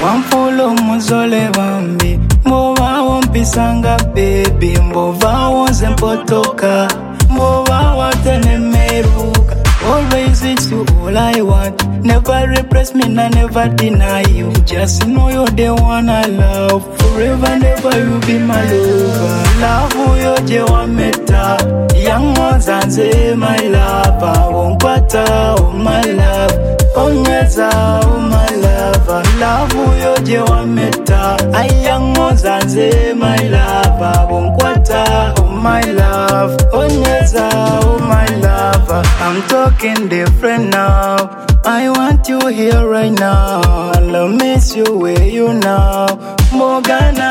Wamfulo muzole bambi Mbova wampisanga baby Mbova wonze mpotoka Mbova watene meruka Always it's you all I want Never repress me, I never deny you Just know you're the one I love Forever, never you be my lover Love uyoje wameta Young ones anze my lover Wonkwata, oh my love Onyeza, oh my lover Love uyoje wameta Young ones anze my lover Wonkwata, oh my love Onyeza, oh my lover I'm talking different now I want you here right now I'll miss you where you now Mogana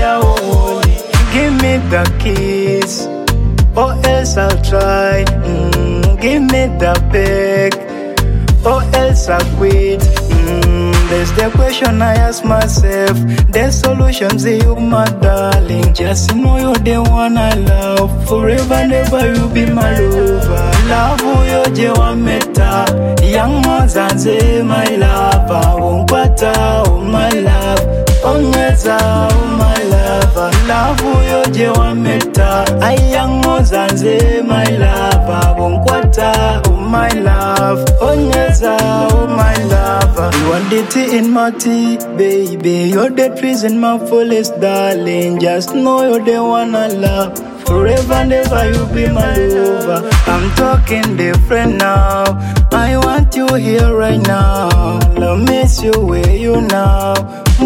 zijaoli Give me the kiss Or else I'll try Give me the beg Or else I'll quit There's the question I ask myself The solution's you my darling Just know you're the one I love Forever never you be my lover Love uyoje wameta Young ones anze my lover Wonkwata oh my love Onyeza oh my lover Love uyoje wameta Young ones anze my lover Wonkwata oh my love Onyeza oh my lover You want the tea in my tea, baby You're the trees in my forest, darling Just know you're the one I love Forever, never you be my lover I'm talking different now I want you here right now I'll miss you where you now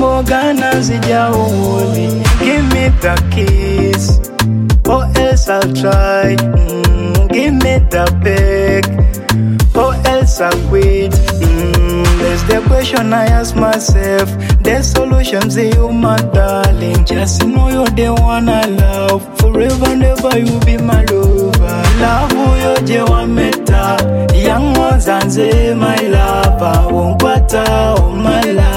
Mogana zijaoli Give me the kiss Or else I'll try Give me the beg Or else I'll quit There's the question I ask myself The solution's you my darling Just know you're the one I love Forever never you be my lover Love uyoje wameta Young ones anze my lover Wonkwata oh my love